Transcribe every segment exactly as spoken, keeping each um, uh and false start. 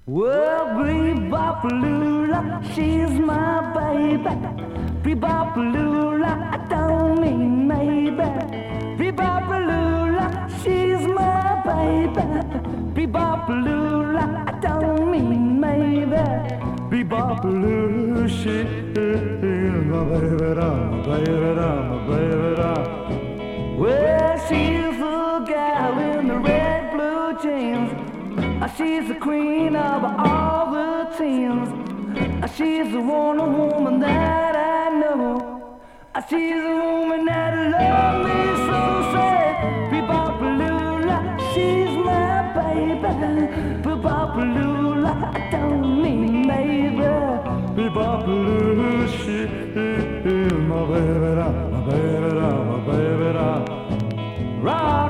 Well, Bebopalula, she's my baby. Bebopalula, I don't mean maybe. Bebopalula, she's my baby. Bebopalula, I don't mean maybe. Bebopalula, she is my baby, my baby, my baby. Well, she's the gal in the red blue jeans. She's the queen of all the teams. She's the one woman that I know. She's the woman that loves me so sad. Bebopalula, she's my baby. Bebopalula, I don't mean maybe. Bebopalula, she is my baby, my baby, my baby. Rock.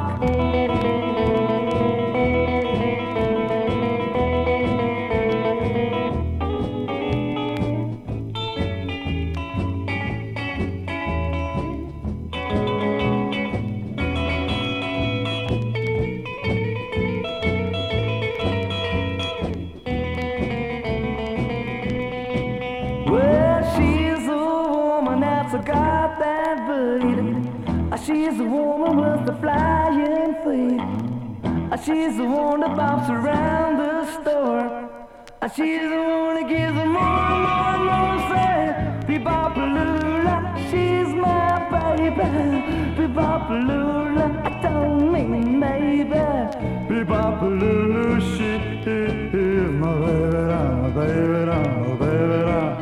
Got that booty. She's the woman with the flying feet. She's the one that bops around the store. She's the one that gives me more and more and more say, Bebopalula, she's my baby. Bebopalula, I don't mean maybe. Bebopalula, she is my baby, my baby, my baby.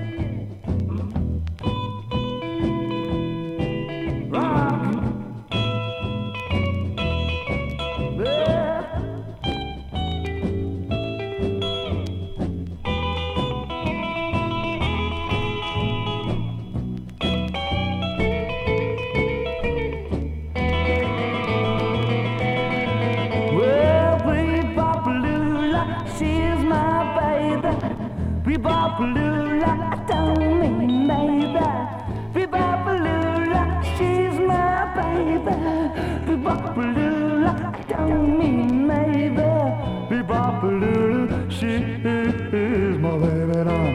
Bebopalula, I don't mean maybe. Bebopalula, she's my baby. Bebopalula, I don't mean maybe. Bebopalula, she is my baby.